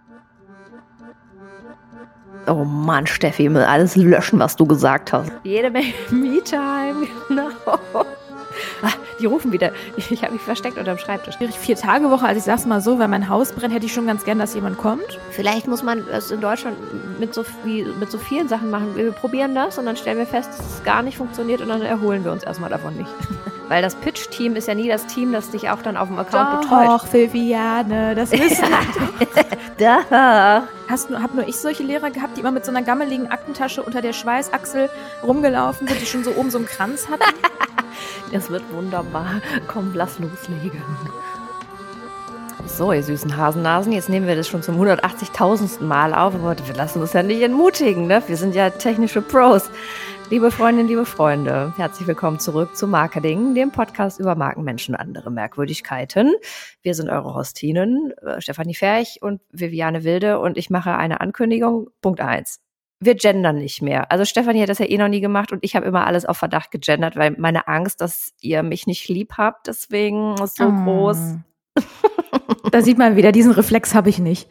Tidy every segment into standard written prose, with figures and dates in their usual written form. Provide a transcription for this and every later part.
Oh Mann, Steffi, ich will alles löschen, was du gesagt hast. Jede Menge Me-Time, genau. Die rufen wieder. Ich habe mich versteckt unterm Schreibtisch. 4-Tage-Woche, also ich sag's mal so, weil mein Haus brennt, hätte ich schon ganz gern, dass jemand kommt. Vielleicht muss man es in Deutschland mit so vielen Sachen machen. Wir probieren das und dann stellen wir fest, dass es gar nicht funktioniert und dann erholen wir uns erstmal davon nicht. Weil das Pitch-Team ist ja nie das Team, das dich auch dann auf dem Account betreut. Doch, Viviane, das wissen wir doch. Hab nur ich solche Lehrer gehabt, die immer mit so einer gammeligen Aktentasche unter der Schweißachsel rumgelaufen sind, die schon so oben so einen Kranz hatten? Das wird wunderbar. Komm, lass loslegen. So, ihr süßen Hasennasen, jetzt nehmen wir das schon zum 180.000. Mal auf, aber wir lassen uns ja nicht entmutigen, ne? Wir sind ja technische Pros. Liebe Freundinnen, liebe Freunde, herzlich willkommen zurück zu Marketing, dem Podcast über Marken, Menschen und andere Merkwürdigkeiten. Wir sind eure Hostinnen, Stefanie Ferch und Viviane Wilde, und ich mache eine Ankündigung. Punkt 1. Wir gendern nicht mehr. Also Stefanie hat das ja noch nie gemacht und ich habe immer alles auf Verdacht gegendert, weil meine Angst, dass ihr mich nicht lieb habt, deswegen ist so groß. Da sieht man wieder, diesen Reflex habe ich nicht.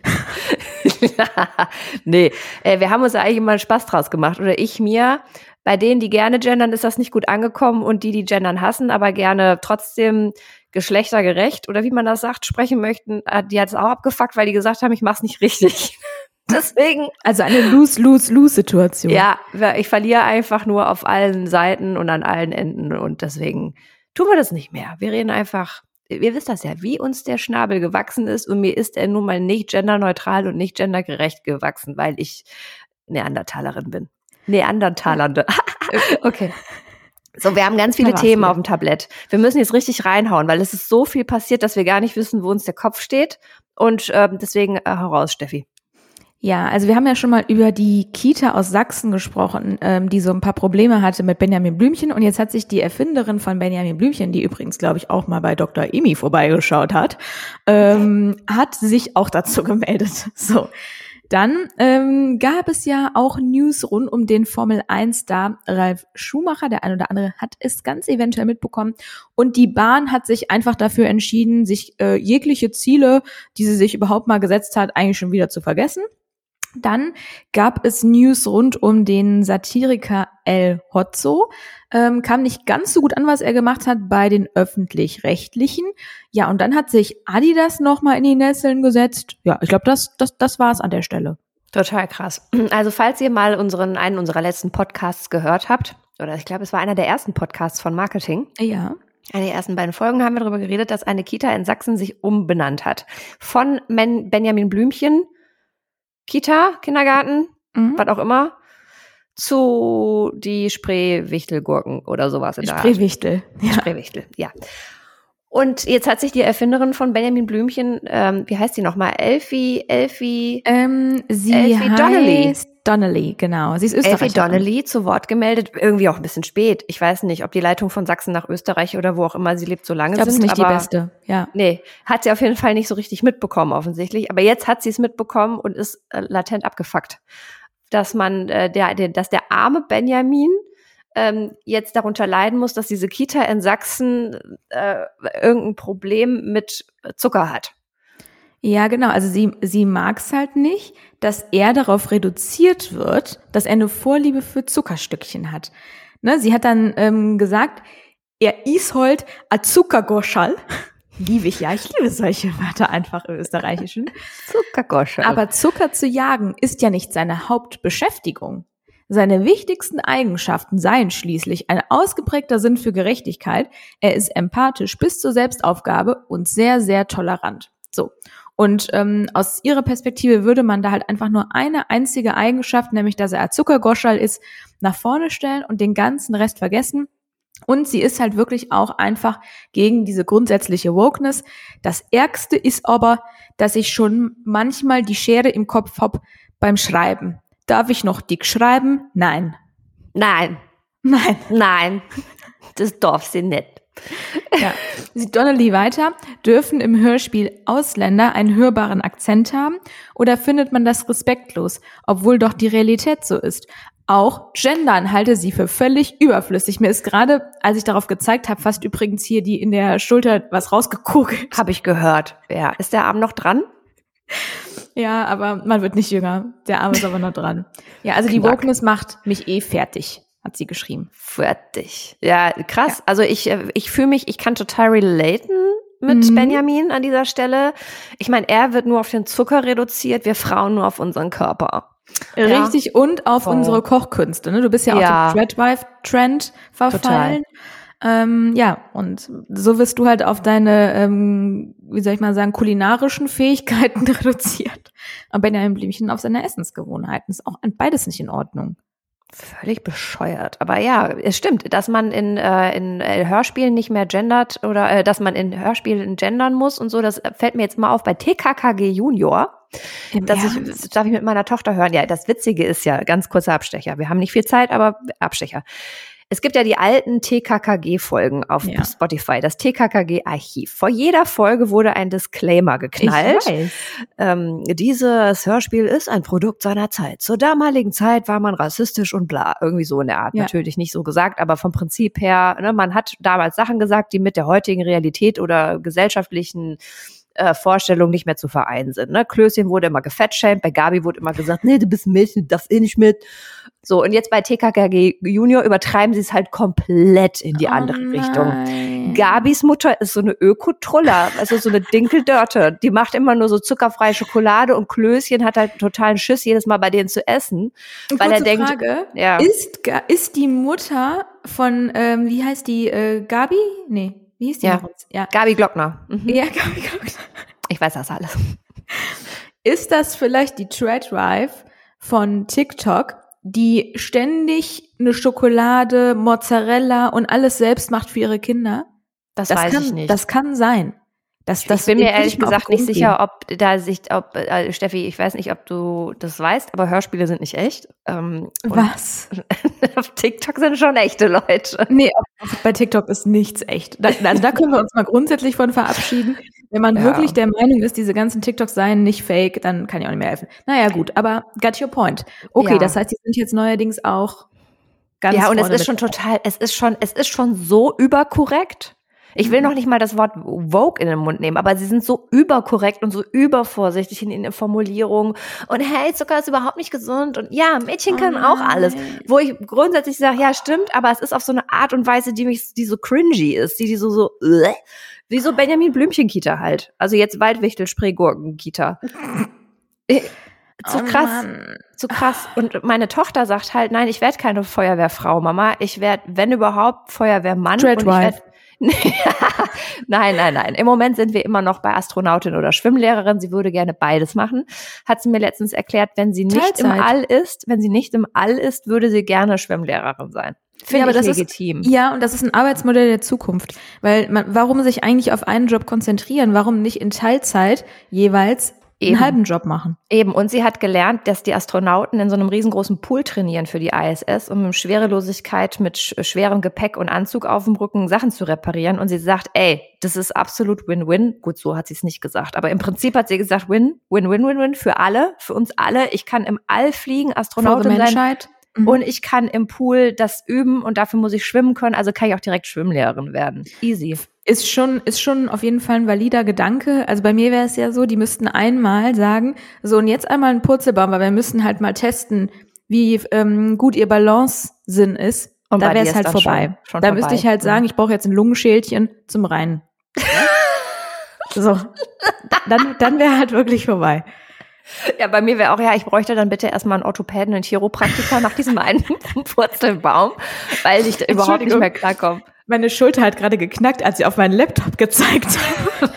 Nee, wir haben uns eigentlich immer Spaß draus gemacht. Oder ich mir. Bei denen, die gerne gendern, ist das nicht gut angekommen, und die gendern hassen, aber gerne trotzdem geschlechtergerecht oder wie man das sagt, sprechen möchten, die hat es auch abgefuckt, weil die gesagt haben, ich mach's nicht richtig. Deswegen. Also eine Lose-Lose-Lose-Situation. Ja, ich verliere einfach nur auf allen Seiten und an allen Enden, und deswegen tun wir das nicht mehr. Wir reden einfach, ihr wisst das ja, wie uns der Schnabel gewachsen ist, und mir ist er nun mal nicht genderneutral und nicht gendergerecht gewachsen, weil ich Neandertalerin bin. Neandertalernde. Okay. So, wir haben ganz viele Themen auf dem Tablett. Wir müssen jetzt richtig reinhauen, weil es ist so viel passiert, dass wir gar nicht wissen, wo uns der Kopf steht. Und deswegen hau raus, Steffi. Ja, also wir haben ja schon mal über die Kita aus Sachsen gesprochen, die so ein paar Probleme hatte mit Benjamin Blümchen. Und jetzt hat sich die Erfinderin von Benjamin Blümchen, die übrigens, glaube ich, auch mal bei Dr. Emi vorbeigeschaut hat, hat sich auch dazu gemeldet. So. Dann gab es ja auch News rund um den Formel-1-Star Ralf Schumacher. Der ein oder andere hat es ganz eventuell mitbekommen. Und die Bahn hat sich einfach dafür entschieden, sich jegliche Ziele, die sie sich überhaupt mal gesetzt hat, eigentlich schon wieder zu vergessen. Dann gab es News rund um den Satiriker El Hotzo. Kam nicht ganz so gut an, was er gemacht hat bei den Öffentlich-Rechtlichen. Ja, und dann hat sich Adidas nochmal in die Nesseln gesetzt. Ja, ich glaube, das war's an der Stelle. Total krass. Also falls ihr mal einen unserer letzten Podcasts gehört habt, oder ich glaube, es war einer der ersten Podcasts von Marketing. Ja. Eine der ersten beiden Folgen haben wir darüber geredet, dass eine Kita in Sachsen sich umbenannt hat. Von Benjamin Blümchen, Kita, Kindergarten, was auch immer, zu die Spreewichtelgurken oder sowas in der Art. Spreewichtel. Ja. Spreewichtel, ja. Und jetzt hat sich die Erfinderin von Benjamin Blümchen, wie heißt die nochmal? Elfie Donnelly. Donnelly, genau. Sie ist Österreicherin. Elfie Donnelly zu Wort gemeldet, irgendwie auch ein bisschen spät. Ich weiß nicht, ob die Leitung von Sachsen nach Österreich oder wo auch immer sie lebt, so lange sind. Ich glaube, es ist nicht die beste, ja. Nee, hat sie auf jeden Fall nicht so richtig mitbekommen, offensichtlich. Aber jetzt hat sie es mitbekommen und ist latent abgefuckt. Dass dass der arme Benjamin jetzt darunter leiden muss, dass diese Kita in Sachsen irgendein Problem mit Zucker hat. Ja, genau. Also sie mag es halt nicht, dass er darauf reduziert wird, dass er eine Vorliebe für Zuckerstückchen hat. Ne, sie hat dann gesagt, er is halt a Zuckergoschal. Liebe ich ja. Ich liebe solche Wörter einfach im Österreichischen. Zuckergoschal. Aber Zucker zu jagen ist ja nicht seine Hauptbeschäftigung. Seine wichtigsten Eigenschaften seien schließlich ein ausgeprägter Sinn für Gerechtigkeit, er ist empathisch bis zur Selbstaufgabe und sehr, sehr tolerant. So. Und aus ihrer Perspektive würde man da halt einfach nur eine einzige Eigenschaft, nämlich dass er ein Zuckergoschal ist, nach vorne stellen und den ganzen Rest vergessen. Und sie ist halt wirklich auch einfach gegen diese grundsätzliche Wokeness. Das Ärgste ist aber, dass ich schon manchmal die Schere im Kopf hab beim Schreiben. Darf ich noch dick schreiben? Nein. Nein. Das darf sie nicht. Ja. Sieht Donnelly weiter, dürfen im Hörspiel Ausländer einen hörbaren Akzent haben oder findet man das respektlos, obwohl doch die Realität so ist? Auch Gendern halte sie für völlig überflüssig. Mir ist gerade, als ich darauf gezeigt habe, fast übrigens hier die in der Schulter was rausgekugelt. Habe ich gehört. Ja. Ist der Arm noch dran? Ja, aber man wird nicht jünger. Der Arme ist aber noch dran. Ja, also die Wokeness macht mich fertig, hat sie geschrieben. Fertig. Ja, krass. Ja. Also ich fühle mich, ich kann total relaten mit Benjamin an dieser Stelle. Ich meine, er wird nur auf den Zucker reduziert, wir Frauen nur auf unseren Körper. Richtig, ja. Und auf unsere Kochkünste. Ne? Du bist ja auf den Threadwife-Trend verfallen. Ja, und so wirst du halt auf deine, wie soll ich mal sagen, kulinarischen Fähigkeiten reduziert. Und Benjamin Blümchen auf seine Essensgewohnheiten. Ist auch beides nicht in Ordnung. Völlig bescheuert. Aber ja, es stimmt, dass man in Hörspielen nicht mehr gendert oder dass man in Hörspielen gendern muss und so, das fällt mir jetzt mal auf bei TKKG Junior. Das darf ich mit meiner Tochter hören. Ja, das Witzige ist ja, ganz kurzer Abstecher. Wir haben nicht viel Zeit, aber Abstecher. Es gibt ja die alten TKKG-Folgen auf Spotify, das TKKG-Archiv. Vor jeder Folge wurde ein Disclaimer geknallt. Ich weiß. Dieses Hörspiel ist ein Produkt seiner Zeit. Zur damaligen Zeit war man rassistisch und bla. Irgendwie so in der Art. Ja. Natürlich nicht so gesagt, aber vom Prinzip her, ne, man hat damals Sachen gesagt, die mit der heutigen Realität oder gesellschaftlichen Vorstellungen nicht mehr zu vereinen sind. Ne? Klößchen wurde immer gefettshamed, bei Gabi wurde immer gesagt, nee, du bist ein Mädchen, du darfst eh nicht mit. So, und jetzt bei TKKG Junior übertreiben sie es halt komplett in die andere Richtung. Gabis Mutter ist so eine Ökotruller, also so eine Dinkeldörte. Die macht immer nur so zuckerfreie Schokolade und Klößchen hat halt totalen Schiss, jedes Mal bei denen zu essen. Weil er denkt, Frage, ist die Mutter von, wie heißt die, Gabi? Nee. Wie hieß die noch? Ja, Gabi Glockner. Mhm. Ja, Gabi Glockner. Ich weiß das alles. Ist das vielleicht die Threadwife von TikTok, die ständig eine Schokolade, Mozzarella und alles selbst macht für ihre Kinder? Das weiß ich nicht. Das kann sein. Ich bin mir ehrlich gesagt nicht sicher, Steffi, ich weiß nicht, ob du das weißt, aber Hörspiele sind nicht echt. Was? Auf TikTok sind schon echte Leute. Nee, bei TikTok ist nichts echt. Da können wir uns mal grundsätzlich von verabschieden. Wenn man wirklich der Meinung ist, diese ganzen TikToks seien nicht fake, dann kann ich auch nicht mehr helfen. Naja, gut, aber got your point. Okay, das heißt, die sind jetzt neuerdings auch ganz und es ist schon so überkorrekt. Ich will noch nicht mal das Wort Vogue in den Mund nehmen, aber sie sind so überkorrekt und so übervorsichtig in ihren Formulierungen. Und hey, Zucker ist überhaupt nicht gesund. Und ja, Mädchen können auch alles. Wo ich grundsätzlich sage, ja, stimmt, aber es ist auf so eine Art und Weise, die so cringy ist, die so wie so Benjamin Blümchen-Kita halt. Also jetzt Waldwichtel-Spreegurken-Kita. Zu krass. Und meine Tochter sagt halt, nein, ich werde keine Feuerwehrfrau, Mama. Ich werde, wenn überhaupt, Feuerwehrmann. Nein. Im Moment sind wir immer noch bei Astronautin oder Schwimmlehrerin. Sie würde gerne beides machen. Hat sie mir letztens erklärt, wenn sie nicht im All ist, würde sie gerne Schwimmlehrerin sein. Finde ich legitim. Und das ist ein Arbeitsmodell der Zukunft. Weil warum sich eigentlich auf einen Job konzentrieren? Warum nicht in Teilzeit jeweils einen halben Job machen? Eben. Und sie hat gelernt, dass die Astronauten in so einem riesengroßen Pool trainieren für die ISS, um mit Schwerelosigkeit mit schwerem Gepäck und Anzug auf dem Rücken Sachen zu reparieren. Und sie sagt, das ist absolut Win-Win. Gut, so hat sie es nicht gesagt. Aber im Prinzip hat sie gesagt, Win-Win-Win-Win für alle, für uns alle. Ich kann im All fliegen, Astronautin sein. Und ich kann im Pool das üben und dafür muss ich schwimmen können. Also kann ich auch direkt Schwimmlehrerin werden. Easy. Ist schon auf jeden Fall ein valider Gedanke. Also bei mir wäre es ja so, die müssten einmal sagen, so und jetzt einmal einen Purzelbaum, weil wir müssten halt mal testen, wie gut ihr Balance-Sinn ist. Und da wäre es halt vorbei. Da müsste ich halt sagen, ich brauche jetzt ein Lungenschälchen zum Reinen. So, dann wäre halt wirklich vorbei. Ja, bei mir wäre auch, ich bräuchte dann bitte erstmal einen Orthopäden und Chiropraktiker nach diesem einen Purzelbaum, weil ich da überhaupt nicht mehr klarkomme. Meine Schulter hat gerade geknackt, als sie auf meinen Laptop gezeigt hat.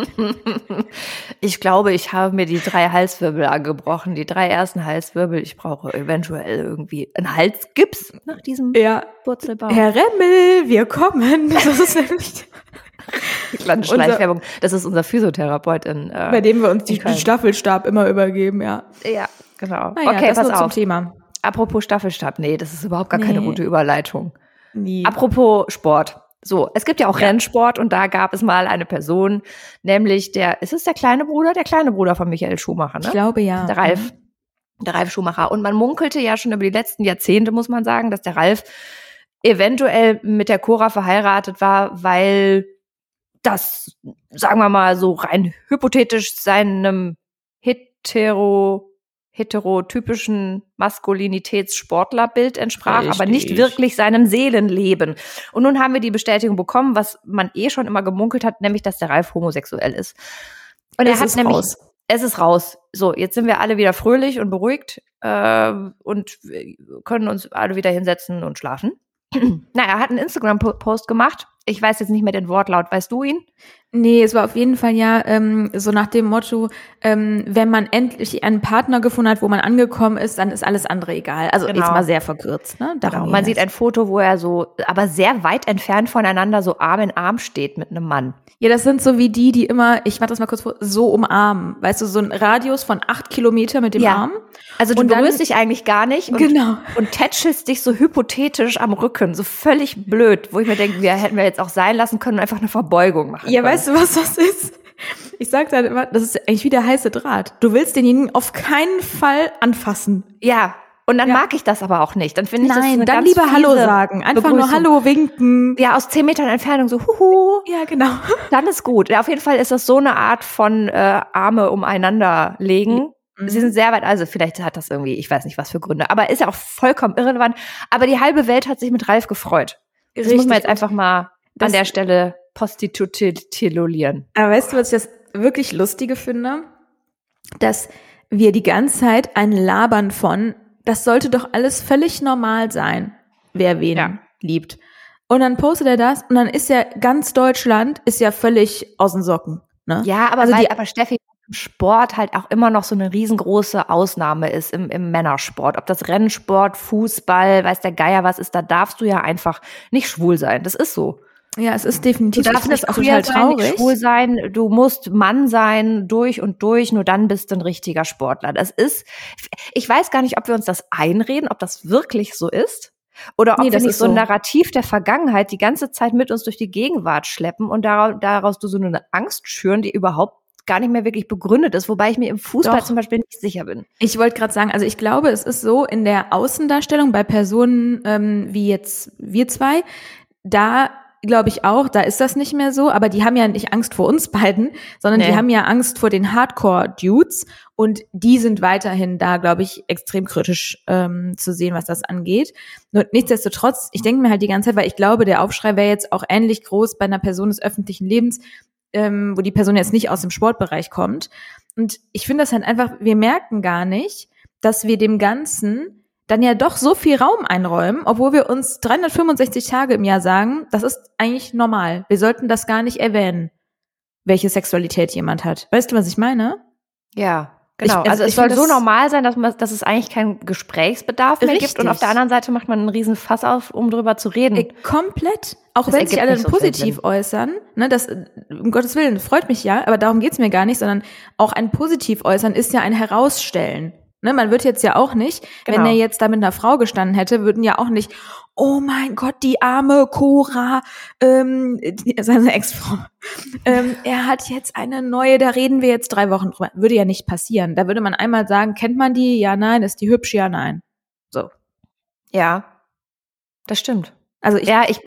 Ich glaube, ich habe mir die 3 Halswirbel angebrochen, die 3 ersten Halswirbel. Ich brauche eventuell irgendwie einen Halsgips nach diesem Purzelbaum. Herr Remmel, wir kommen. Das ist nämlich Schleichwerbung. Das ist unser Physiotherapeut bei dem wir uns den Staffelstab immer übergeben, Ja, genau. Naja, okay, pass auf. Zum Thema. Apropos Staffelstab, das ist überhaupt gar keine gute Überleitung. Nie. Apropos Sport. So, es gibt ja auch Rennsport und da gab es mal eine Person, nämlich ist es der kleine Bruder von Michael Schumacher, ne? Ich glaube, ja. Der Ralf Schumacher. Und man munkelte ja schon über die letzten Jahrzehnte, muss man sagen, dass der Ralf eventuell mit der Cora verheiratet war, weil das, sagen wir mal so rein hypothetisch, seinem heterotypischen Maskulinitätssportlerbild entsprach, Richtig. aber nicht wirklich seinem Seelenleben. Und nun haben wir die Bestätigung bekommen, was man schon immer gemunkelt hat, nämlich, dass der Ralf homosexuell ist. Und er hat nämlich raus. Es ist raus. So, jetzt sind wir alle wieder fröhlich und beruhigt und können uns alle wieder hinsetzen und schlafen. Er hat einen Instagram-Post gemacht. Ich weiß jetzt nicht mehr den Wortlaut. Weißt du ihn? Nee, es war auf jeden Fall so nach dem Motto, wenn man endlich einen Partner gefunden hat, wo man angekommen ist, dann ist alles andere egal. Also jetzt mal sehr verkürzt. Ne? Genau. Man sieht ein Foto, wo er so, aber sehr weit entfernt voneinander so Arm in Arm steht mit einem Mann. Ja, das sind so wie die immer, ich mach das mal kurz vor, so umarmen. Weißt du, so ein Radius von 8 Kilometer mit dem Arm. Also du berührst dich eigentlich gar nicht und tätschelst dich so hypothetisch am Rücken, so völlig blöd, wo ich mir denke, hätten wir jetzt auch sein lassen können und einfach eine Verbeugung machen können. Weißt du, was das ist? Ich sag dann immer, das ist eigentlich wie der heiße Draht. Du willst denjenigen auf keinen Fall anfassen. Ja, und dann mag ich das aber auch nicht. Dann finde ich das eine dann ganz lieber Hallo sagen. Einfach nur Hallo winken. Ja, aus 10 Metern Entfernung so huhu. Ja, genau. Dann ist gut. Ja, auf jeden Fall ist das so eine Art von Arme umeinander legen. Sie sind sehr weit, also vielleicht hat das irgendwie, ich weiß nicht, was für Gründe, aber ist ja auch vollkommen irrelevant. Aber die halbe Welt hat sich mit Ralf gefreut. Das muss man jetzt einfach mal an der Stelle postitulieren. Aber weißt du, was ich das wirklich Lustige finde? Dass wir die ganze Zeit ein Labern von, das sollte doch alles völlig normal sein, wer wen liebt. Und dann postet er das und dann ist ja ganz Deutschland ist ja völlig aus den Socken. Ne? Ja, aber aber Steffi, im Sport halt auch immer noch so eine riesengroße Ausnahme ist im Männersport. Ob das Rennsport, Fußball, weiß der Geier was ist, da darfst du ja einfach nicht schwul sein. Das ist so. Ja, es ist definitiv. Du darfst nicht queer sein, nicht schwul sein, du musst Mann sein, durch und durch, nur dann bist du ein richtiger Sportler. Ich weiß gar nicht, ob wir uns das einreden, ob das wirklich so ist. Oder ob wir nicht so ein Narrativ der Vergangenheit die ganze Zeit mit uns durch die Gegenwart schleppen und daraus so eine Angst schüren, die überhaupt gar nicht mehr wirklich begründet ist, wobei ich mir im Fußball zum Beispiel nicht sicher bin. Ich wollte gerade sagen, also ich glaube, es ist so in der Außendarstellung bei Personen wie jetzt wir zwei, da glaube ich auch, da ist das nicht mehr so, aber die haben ja nicht Angst vor uns beiden, sondern die haben ja Angst vor den Hardcore-Dudes und die sind weiterhin da, glaube ich, extrem kritisch zu sehen, was das angeht. Nur nichtsdestotrotz, ich denke mir halt die ganze Zeit, weil ich glaube, der Aufschrei wäre jetzt auch ähnlich groß bei einer Person des öffentlichen Lebens, wo die Person jetzt nicht aus dem Sportbereich kommt. Und ich finde das halt einfach, wir merken gar nicht, dass wir dem Ganzen dann ja doch so viel Raum einräumen, obwohl wir uns 365 Tage im Jahr sagen, das ist eigentlich normal. Wir sollten das gar nicht erwähnen, welche Sexualität jemand hat. Weißt du, was ich meine? Ja, genau. Also es soll so normal sein, dass es eigentlich keinen Gesprächsbedarf mehr gibt und auf der anderen Seite macht man einen riesen Fass auf, um drüber zu reden. Komplett. Auch wenn sich alle positiv äußern, ne, das, um Gottes Willen, freut mich ja, aber darum geht's mir gar nicht, sondern auch ein positiv äußern ist ja ein Herausstellen. Ne, man wird jetzt ja auch nicht, wenn er jetzt da mit einer Frau gestanden hätte, würden ja auch nicht, oh mein Gott, die arme Cora, seine Ex-Frau, er hat jetzt eine neue, da reden wir jetzt 3 Wochen drüber. Würde ja nicht passieren. Da würde man einmal sagen, kennt man die? Ja, nein. Ist die hübsch? Ja, nein. So. Ja, das stimmt. Also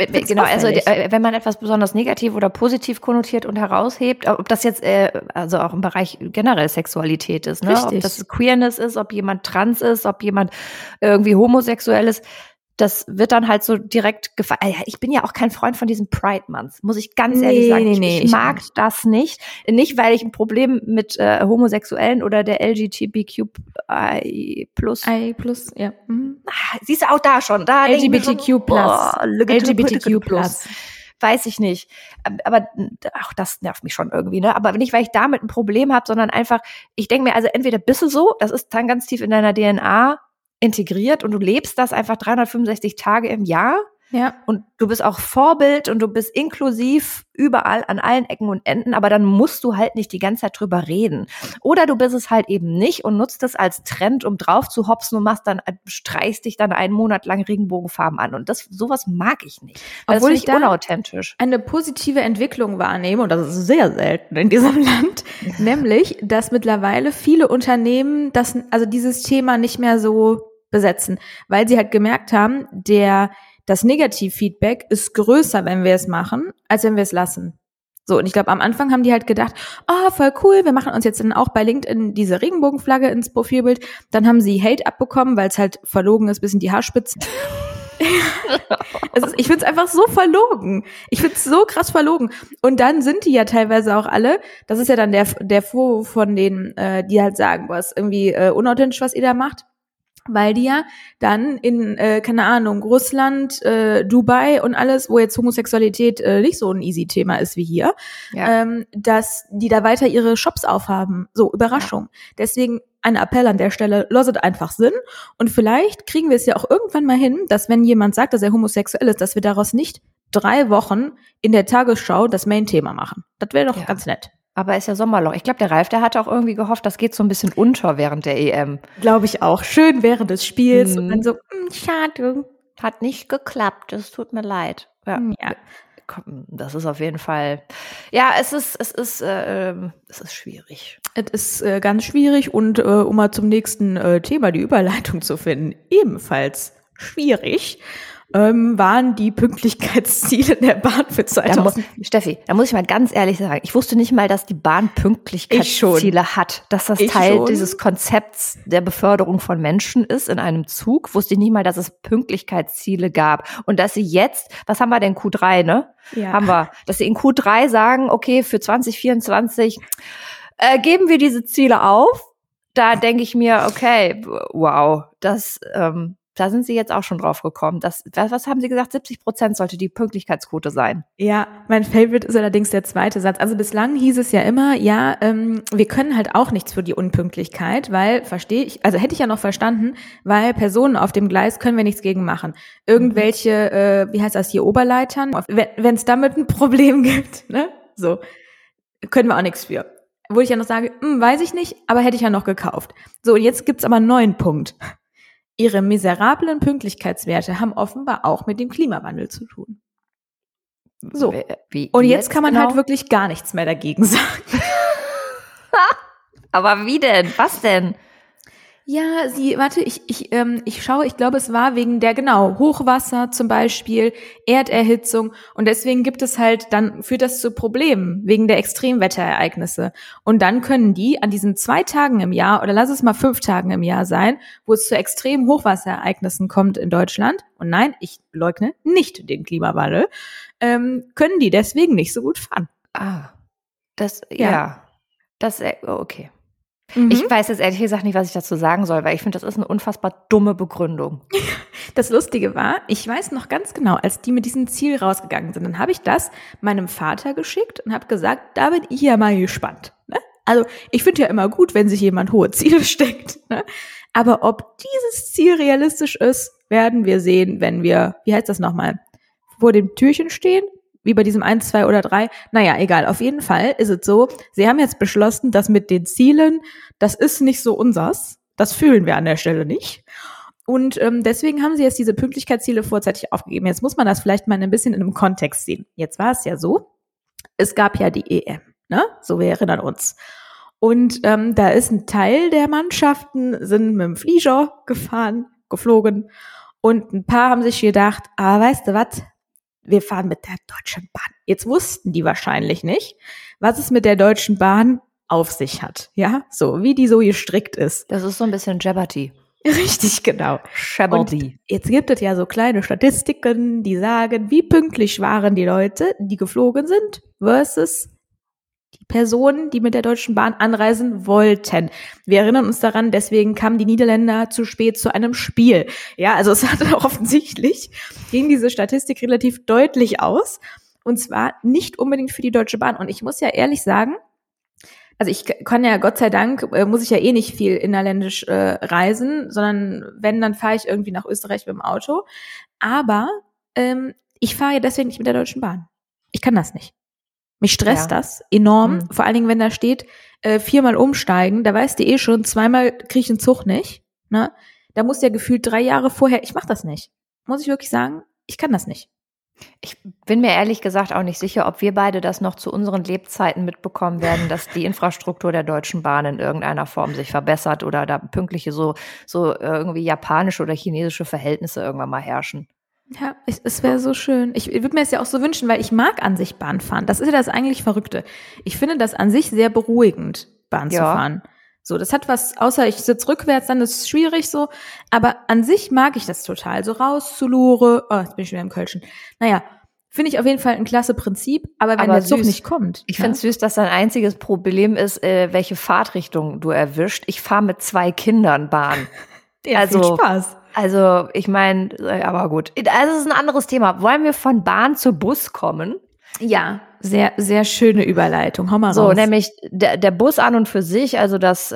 wenn man etwas besonders negativ oder positiv konnotiert und heraushebt, ob das jetzt also auch im Bereich generell Sexualität ist, ne? Ob das Queerness ist, ob jemand trans ist, ob jemand irgendwie homosexuell ist, das wird dann halt so direkt gefallen. Ich bin ja auch kein Freund von diesem Pride Month, muss ich ganz ehrlich sagen. Ich mag das nicht. Nicht, weil ich ein Problem mit Homosexuellen oder der LGBTQ+. Ja. Siehst du auch da schon. Da LGBTQ+. LGBTQ+. Weiß ich nicht. Aber auch das nervt mich schon irgendwie, ne? Aber nicht, weil ich damit ein Problem habe, sondern einfach, ich denke mir, also entweder bist du so, das ist dann ganz tief in deiner DNA integriert und du lebst das einfach 365 Tage im Jahr. Ja. Und du bist auch Vorbild und du bist inklusiv überall an allen Ecken und Enden, aber dann musst du halt nicht die ganze Zeit drüber reden. Oder du bist es halt eben nicht und nutzt es als Trend, um drauf zu hopsen und streichst dich dann einen Monat lang Regenbogenfarben an. Und sowas mag ich nicht. Obwohl ich da unauthentisch eine positive Entwicklung wahrnehme, und das ist sehr selten in diesem Land, nämlich, dass mittlerweile viele Unternehmen dieses Thema nicht mehr so besetzen, weil sie halt gemerkt haben, das Negativfeedback ist größer, wenn wir es machen, als wenn wir es lassen. So, und ich glaube, am Anfang haben die halt gedacht, voll cool, wir machen uns jetzt dann auch bei LinkedIn diese Regenbogenflagge ins Profilbild. Dann haben sie Hate abbekommen, weil es halt verlogen ist bis in die Haarspitzen. Ich finde es einfach so verlogen. Ich finde es so krass verlogen. Und dann sind die ja teilweise auch alle, das ist ja dann der Vorwurf von denen, die halt sagen, boah, ist irgendwie unauthentisch, was ihr da macht. Weil die ja dann in, keine Ahnung, Russland, Dubai und alles, wo jetzt Homosexualität nicht so ein easy Thema ist wie hier, dass die da weiter ihre Shops aufhaben. So, Überraschung. Ja. Deswegen ein Appell an der Stelle, loset einfach Sinn. Und vielleicht kriegen wir es ja auch irgendwann mal hin, dass wenn jemand sagt, dass er homosexuell ist, dass wir daraus nicht 3 Wochen in der Tagesschau das Main-Thema machen. Das wäre doch ganz nett. Aber ist ja Sommerloch. Ich glaube, der Ralf, der hat auch irgendwie gehofft, das geht so ein bisschen unter während der EM. Glaube ich auch. Schön während des Spiels. Und dann so, schade. Hat nicht geklappt. Es tut mir leid. Ja. Das ist auf jeden Fall, ja, es ist schwierig. Es ist ganz schwierig und um mal zum nächsten Thema die Überleitung zu finden, ebenfalls schwierig. Waren die Pünktlichkeitsziele der Bahn für 2000. Steffi, da muss ich mal ganz ehrlich sagen, ich wusste nicht mal, dass die Bahn Pünktlichkeitsziele hat, dass das Teil dieses Konzepts der Beförderung von Menschen ist in einem Zug. Wusste ich nicht mal, dass es Pünktlichkeitsziele gab und dass sie jetzt, was haben wir denn, Q3, ne? Ja. Haben wir, dass sie in Q3 sagen, okay, für 2024 geben wir diese Ziele auf. Da denke ich mir, okay, wow, da sind sie jetzt auch schon drauf gekommen. Was haben sie gesagt? 70% sollte die Pünktlichkeitsquote sein. Ja, mein Favorite ist allerdings der zweite Satz. Also bislang hieß es ja immer, wir können halt auch nichts für die Unpünktlichkeit, weil, hätte ich ja noch verstanden, weil Personen auf dem Gleis können wir nichts gegen machen. Irgendwelche, wie heißt das hier, Oberleitern, wenn es damit ein Problem gibt, ne? So, können wir auch nichts für. Wo ich ja noch sage, weiß ich nicht, aber hätte ich ja noch gekauft. So, und jetzt gibt's aber einen neuen Punkt. Ihre miserablen Pünktlichkeitswerte haben offenbar auch mit dem Klimawandel zu tun. So. Und jetzt kann man halt wirklich gar nichts mehr dagegen sagen. Aber wie denn? Was denn? Ja, ich schaue, ich glaube, es war wegen der, Hochwasser zum Beispiel, Erderhitzung und deswegen führt das zu Problemen wegen der Extremwetterereignisse. Und dann können die an diesen 2 Tagen im Jahr oder lass es mal 5 Tagen im Jahr sein, wo es zu extremen Hochwasserereignissen kommt in Deutschland, und nein, ich leugne nicht den Klimawandel, können die deswegen nicht so gut fahren. Okay. Ich weiß jetzt ehrlich gesagt nicht, was ich dazu sagen soll, weil ich finde, das ist eine unfassbar dumme Begründung. Das Lustige war, ich weiß noch ganz genau, als die mit diesem Ziel rausgegangen sind, dann habe ich das meinem Vater geschickt und habe gesagt, da bin ich ja mal gespannt. Ne? Also ich finde ja immer gut, wenn sich jemand hohe Ziele steckt. Ne? Aber ob dieses Ziel realistisch ist, werden wir sehen, wenn wir, wie heißt das nochmal, vor dem Türchen stehen? Wie bei diesem 1, 2 oder 3. Naja, egal. Auf jeden Fall ist es so, sie haben jetzt beschlossen, dass mit den Zielen, das ist nicht so unsers. Das fühlen wir an der Stelle nicht. Und deswegen haben sie jetzt diese Pünktlichkeitsziele vorzeitig aufgegeben. Jetzt muss man das vielleicht mal ein bisschen in einem Kontext sehen. Jetzt war es ja so, es gab ja die EM, ne? So, wir erinnern uns. Und da ist ein Teil der Mannschaften, sind mit dem Flieger geflogen. Und ein paar haben sich gedacht, weißt du was? Wir fahren mit der Deutschen Bahn. Jetzt wussten die wahrscheinlich nicht, was es mit der Deutschen Bahn auf sich hat. Ja, so wie die so gestrickt ist. Das ist so ein bisschen Jeopardy. Richtig, genau. Und jetzt gibt es ja so kleine Statistiken, die sagen, wie pünktlich waren die Leute, die geflogen sind, versus die Personen, die mit der Deutschen Bahn anreisen wollten. Wir erinnern uns daran, deswegen kamen die Niederländer zu spät zu einem Spiel. Ja, also es hatte auch offensichtlich, ging diese Statistik relativ deutlich aus. Und zwar nicht unbedingt für die Deutsche Bahn. Und ich muss ja ehrlich sagen, also ich kann ja, Gott sei Dank, muss ich ja eh nicht viel innerländisch reisen, sondern wenn, dann fahre ich irgendwie nach Österreich mit dem Auto. Aber ich fahre ja deswegen nicht mit der Deutschen Bahn. Ich kann das nicht. Mich stresst das enorm, vor allen Dingen, wenn da steht, 4-mal umsteigen, da weißt du eh schon, 2-mal krieg ich den Zug nicht. Ne? Da muss ja gefühlt 3 Jahre vorher, ich mach das nicht. Muss ich wirklich sagen, ich kann das nicht. Ich bin mir ehrlich gesagt auch nicht sicher, ob wir beide das noch zu unseren Lebzeiten mitbekommen werden, dass die Infrastruktur der Deutschen Bahn in irgendeiner Form sich verbessert oder da pünktliche so irgendwie japanische oder chinesische Verhältnisse irgendwann mal herrschen. Ja, es wäre so schön. Ich würde mir das ja auch so wünschen, weil ich mag an sich Bahnfahren. Das ist ja das eigentlich Verrückte. Ich finde das an sich sehr beruhigend, Bahn zu fahren. So, das hat was, außer ich sitze rückwärts, dann ist es schwierig so. Aber an sich mag ich das total. So raus zu Lore. Oh, jetzt bin ich wieder im Kölschen. Naja, finde ich auf jeden Fall ein klasse Prinzip. Aber wenn der Zug nicht kommt. Ich finde es süß, dass dein einziges Problem ist, welche Fahrtrichtung du erwischt. Ich fahre mit 2 Kindern Bahn. Ja, viel Spaß. Also, ich meine, aber gut. Also, es ist ein anderes Thema. Wollen wir von Bahn zu Bus kommen? Ja, sehr, sehr schöne Überleitung. Hau mal raus. So, nämlich der Bus an und für sich, also das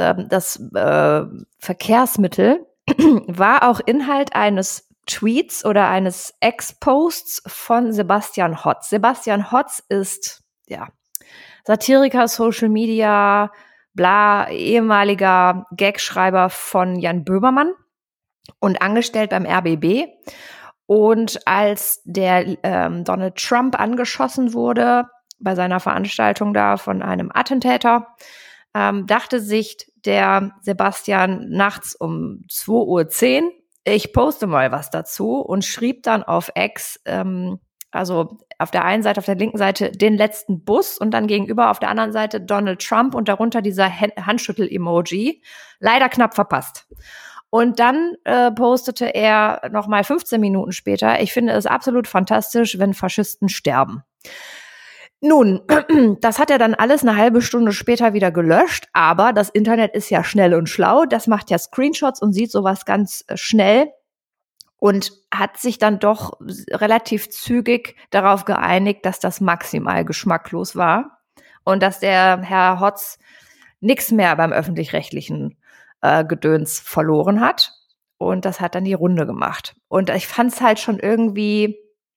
Verkehrsmittel, war auch Inhalt eines Tweets oder eines Ex-Posts von Sebastian Hotz. Sebastian Hotz ist, Satiriker, Social Media, bla, ehemaliger Gagschreiber von Jan Böhmermann und angestellt beim RBB. Und als der Donald Trump angeschossen wurde bei seiner Veranstaltung da von einem Attentäter, dachte sich der Sebastian nachts um 2:10 Uhr, ich poste mal was dazu und schrieb dann auf X, also auf der einen Seite, auf der linken Seite den letzten Bus und dann gegenüber auf der anderen Seite Donald Trump und darunter dieser Handschüttel-Emoji. Leider knapp verpasst. Und dann postete er nochmal 15 Minuten später, ich finde es absolut fantastisch, wenn Faschisten sterben. Nun, das hat er dann alles eine halbe Stunde später wieder gelöscht, aber das Internet ist ja schnell und schlau, das macht ja Screenshots und sieht sowas ganz schnell und hat sich dann doch relativ zügig darauf geeinigt, dass das maximal geschmacklos war und dass der Herr Hotz nichts mehr beim öffentlich-rechtlichen Gedöns verloren hat. Und das hat dann die Runde gemacht. Und ich fand es halt schon irgendwie,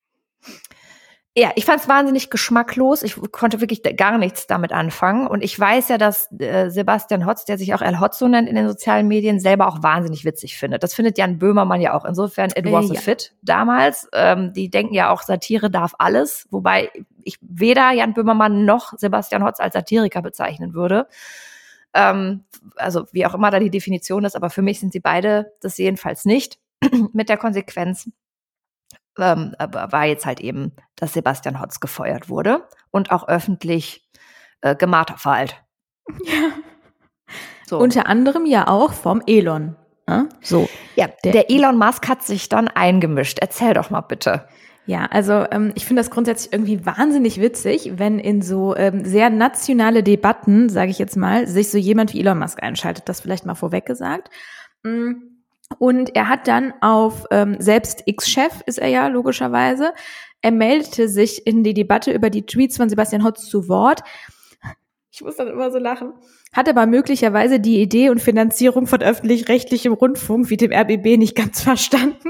ich fand es wahnsinnig geschmacklos. Ich konnte wirklich gar nichts damit anfangen. Und ich weiß ja, dass Sebastian Hotz, der sich auch El Hotzo nennt in den sozialen Medien, selber auch wahnsinnig witzig findet. Das findet Jan Böhmermann ja auch. Insofern, it was a fit damals. Die denken ja auch, Satire darf alles. Wobei ich weder Jan Böhmermann noch Sebastian Hotz als Satiriker bezeichnen würde. Also wie auch immer da die Definition ist, aber für mich sind sie beide das jedenfalls nicht. Mit der Konsequenz war jetzt halt eben, dass Sebastian Hotz gefeuert wurde und auch öffentlich gemarterverteilt. Ja. So. Unter anderem ja auch vom Elon. So. Ja, der Elon Musk hat sich dann eingemischt. Erzähl doch mal bitte. Ja, also ich finde das grundsätzlich irgendwie wahnsinnig witzig, wenn in so sehr nationale Debatten, sage ich jetzt mal, sich so jemand wie Elon Musk einschaltet. Das vielleicht mal vorweg gesagt. Und er hat dann auf, selbst X-Chef ist er ja logischerweise, er meldete sich in die Debatte über die Tweets von Sebastian Hotz zu Wort. Ich muss dann immer so lachen. Hat aber möglicherweise die Idee und Finanzierung von öffentlich-rechtlichem Rundfunk wie dem RBB nicht ganz verstanden.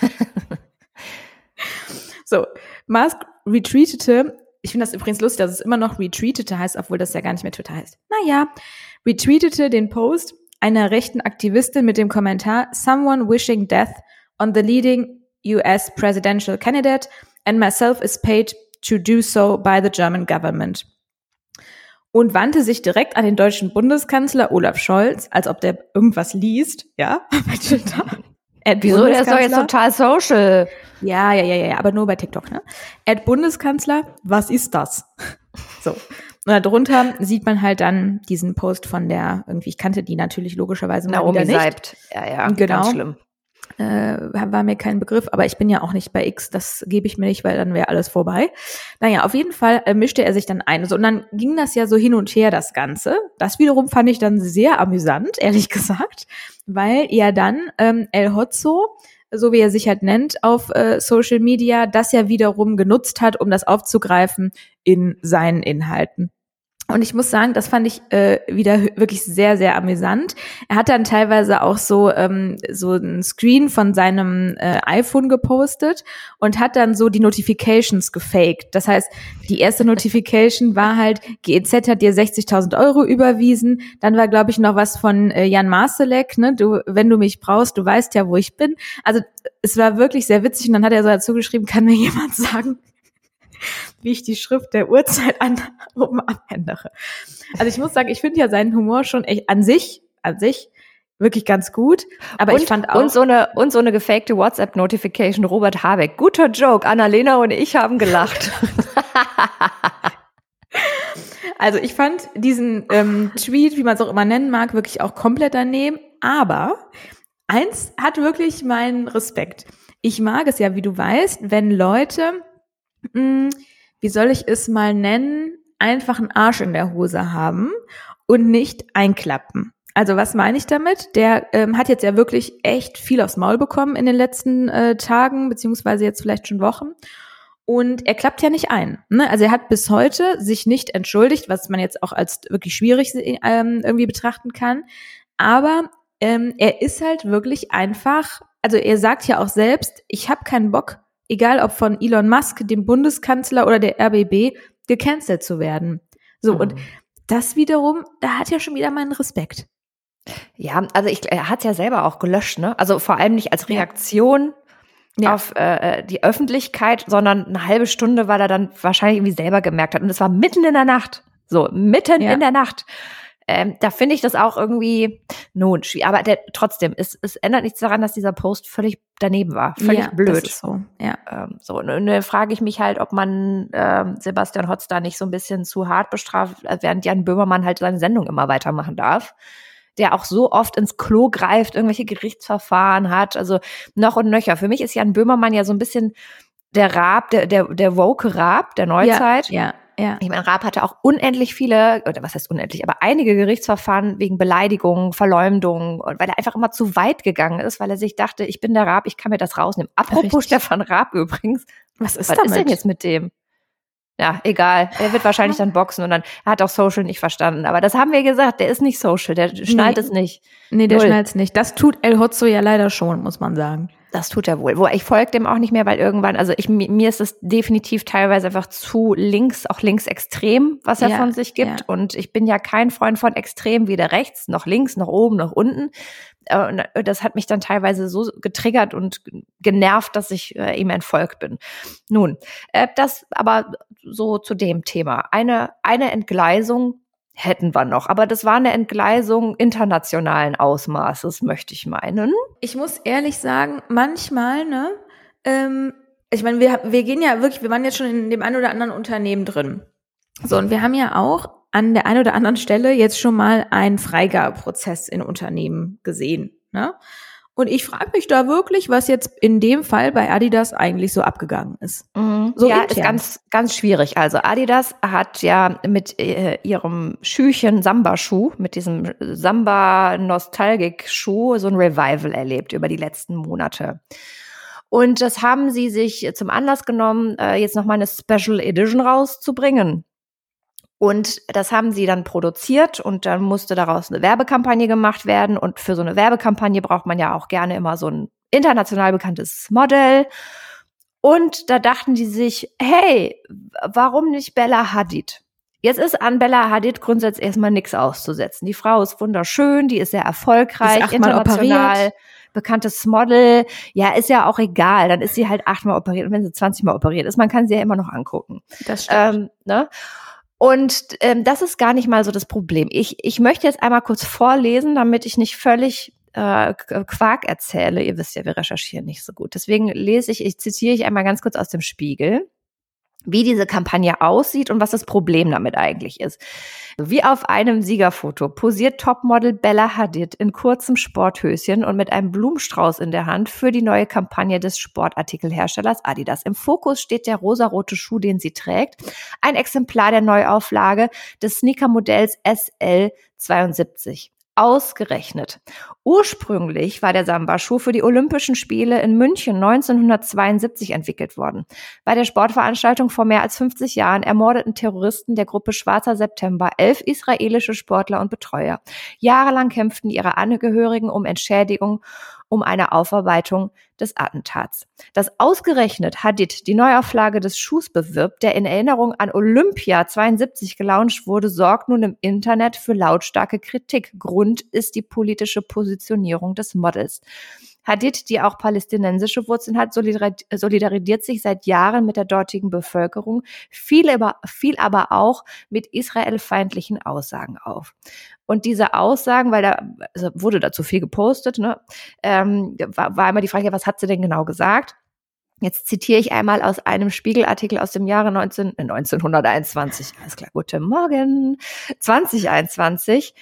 So, Musk retweetete, ich finde das übrigens lustig, dass es immer noch retweetete heißt, obwohl das ja gar nicht mehr Twitter heißt. Naja, retweetete den Post einer rechten Aktivistin mit dem Kommentar "Someone wishing death on the leading US presidential candidate and myself is paid to do so by the German government." Und wandte sich direkt an den deutschen Bundeskanzler Olaf Scholz, als ob der irgendwas liest, ja, bei Twitter. Wieso? Der ist doch jetzt total social. Ja, aber nur bei TikTok, ne? Bundeskanzler, was ist das? So. Und darunter sieht man halt dann diesen Post von der, irgendwie, ich kannte die natürlich logischerweise mal wieder nicht. Seibt. Ja, genau. Ganz schlimm. War mir kein Begriff, aber ich bin ja auch nicht bei X, das gebe ich mir nicht, weil dann wäre alles vorbei. Naja, auf jeden Fall mischte er sich dann ein. So, und dann ging das ja so hin und her, das Ganze. Das wiederum fand ich dann sehr amüsant, ehrlich gesagt, weil ja dann El Hotzo, so wie er sich halt nennt, auf Social Media, das ja wiederum genutzt hat, um das aufzugreifen in seinen Inhalten. Und ich muss sagen, das fand ich wieder wirklich sehr, sehr amüsant. Er hat dann teilweise auch so einen Screen von seinem iPhone gepostet und hat dann so die Notifications gefaked. Das heißt, die erste Notification war halt, GEZ hat dir 60.000 Euro überwiesen. Dann war, glaube ich, noch was von Jan Marsalek, ne? Wenn du mich brauchst, du weißt ja, wo ich bin. Also es war wirklich sehr witzig. Und dann hat er so dazu geschrieben, kann mir jemand sagen, wie ich die Schrift der Uhrzeit oben abändere. Also ich muss sagen, ich finde ja seinen Humor schon echt an sich wirklich ganz gut. Aber ich fand auch... Und so eine gefakte WhatsApp-Notification, Robert Habeck. Guter Joke, Annalena und ich haben gelacht. Also ich fand diesen Tweet, wie man es auch immer nennen mag, wirklich auch komplett daneben. Aber eins hat wirklich meinen Respekt. Ich mag es ja, wie du weißt, wenn Leute, wie soll ich es mal nennen, einfach einen Arsch in der Hose haben und nicht einklappen. Also was meine ich damit? Der hat jetzt ja wirklich echt viel aufs Maul bekommen in den letzten Tagen, beziehungsweise jetzt vielleicht schon Wochen. Und er klappt ja nicht ein. Ne? Also er hat bis heute sich nicht entschuldigt, was man jetzt auch als wirklich schwierig irgendwie betrachten kann. Aber er ist halt wirklich einfach, also er sagt ja auch selbst, ich habe keinen Bock, egal ob von Elon Musk, dem Bundeskanzler oder der RBB, gecancelt zu werden. So, und das wiederum, da hat ja schon wieder meinen Respekt. Ja, also er hat ja selber auch gelöscht, ne? Also vor allem nicht als Reaktion auf die Öffentlichkeit, sondern eine halbe Stunde, weil er dann wahrscheinlich irgendwie selber gemerkt hat. Und es war mitten in der Nacht. So, mitten in der Nacht. Da finde ich das auch irgendwie, schwierig. Aber trotzdem, es ändert nichts daran, dass dieser Post völlig daneben war. Völlig blöd. Das ist so, ja. Und dann frage ich mich halt, ob man Sebastian Hotz da nicht so ein bisschen zu hart bestraft, während Jan Böhmermann halt seine Sendung immer weitermachen darf. Der auch so oft ins Klo greift, irgendwelche Gerichtsverfahren hat, also noch und nöcher. Für mich ist Jan Böhmermann ja so ein bisschen der Raab, der woke Raab der Neuzeit. Ja. Ich meine, Raab hatte auch unendlich viele, oder was heißt unendlich, aber einige Gerichtsverfahren wegen Beleidigung, Verleumdung, und weil er einfach immer zu weit gegangen ist, weil er sich dachte, ich bin der Raab, ich kann mir das rausnehmen. Apropos Richtig. Stefan Raab übrigens. Was ist denn jetzt mit dem? Ja, egal. Er wird wahrscheinlich dann boxen und dann, er hat auch Social nicht verstanden. Aber das haben wir gesagt, der ist nicht Social, der schnallt es nicht. Nee, der schnallt es nicht. Das tut El Hotzo ja leider schon, muss man sagen. Das tut er wohl. Ich folge dem auch nicht mehr, weil irgendwann, also mir ist es definitiv teilweise einfach zu links, auch linksextrem, was er von sich gibt. Ja. Und ich bin ja kein Freund von extrem, weder rechts, noch links, noch oben, noch unten. Und das hat mich dann teilweise so getriggert und genervt, dass ich ihm entfolgt bin. Nun, das aber so zu dem Thema. Eine Entgleisung hätten wir noch, aber das war eine Entgleisung internationalen Ausmaßes, möchte ich meinen. Ich muss ehrlich sagen, manchmal, ich meine, wir gehen ja wirklich, wir waren jetzt schon in dem einen oder anderen Unternehmen drin. So, und wir haben ja auch an der einen oder anderen Stelle jetzt schon mal einen Freigabeprozess in Unternehmen gesehen, ne? Und ich frage mich da wirklich, was jetzt in dem Fall bei Adidas eigentlich so abgegangen ist. So ja, intern. Ist ganz, ganz schwierig. Also Adidas hat ja mit ihrem Schüchen Samba-Schuh, mit diesem Samba-Nostalgic-Schuh, so ein Revival erlebt über die letzten Monate. Und das haben sie sich zum Anlass genommen, jetzt nochmal eine Special Edition rauszubringen. Und das haben sie dann produziert und dann musste daraus eine Werbekampagne gemacht werden. Und für so eine Werbekampagne braucht man ja auch gerne immer so ein international bekanntes Modell. Und da dachten die sich, hey, warum nicht Bella Hadid? Jetzt ist an Bella Hadid grundsätzlich erstmal nichts auszusetzen. Die Frau ist wunderschön, die ist sehr erfolgreich, ist international bekanntes Model. Ja, ist ja auch egal, dann ist sie halt 8-mal operiert. Und wenn sie 20-mal operiert ist, man kann sie ja immer noch angucken. Das stimmt. Ne? Und das ist gar nicht mal so das Problem. Ich möchte jetzt einmal kurz vorlesen, damit ich nicht völlig Quark erzähle. Ihr wisst ja, wir recherchieren nicht so gut. Deswegen zitiere ich einmal ganz kurz aus dem Spiegel, wie diese Kampagne aussieht und was das Problem damit eigentlich ist. Wie auf einem Siegerfoto posiert Topmodel Bella Hadid in kurzem Sporthöschen und mit einem Blumenstrauß in der Hand für die neue Kampagne des Sportartikelherstellers Adidas. Im Fokus steht der rosarote Schuh, den sie trägt, ein Exemplar der Neuauflage des Sneaker-Modells SL72. Ausgerechnet. Ursprünglich war der Samba-Schuh für die Olympischen Spiele in München 1972 entwickelt worden. Bei der Sportveranstaltung vor mehr als 50 Jahren ermordeten Terroristen der Gruppe Schwarzer September 11 israelische Sportler und Betreuer. Jahrelang kämpften ihre Angehörigen um Entschädigung, um eine Aufarbeitung des Attentats. Dass ausgerechnet Hadid die Neuauflage des Schuhs bewirbt, der in Erinnerung an Olympia 72 gelauncht wurde, sorgt nun im Internet für lautstarke Kritik. Grund ist die politische Positionierung des Models. Hadid, die auch palästinensische Wurzeln hat, solidarisiert sich seit Jahren mit der dortigen Bevölkerung, fiel aber auch mit israelfeindlichen Aussagen auf. Und diese Aussagen, weil wurde dazu viel gepostet, ne, war immer die Frage, was hat sie denn genau gesagt? Jetzt zitiere ich einmal aus einem Spiegelartikel aus dem Jahre 1921. Alles klar, guten Morgen. 2021.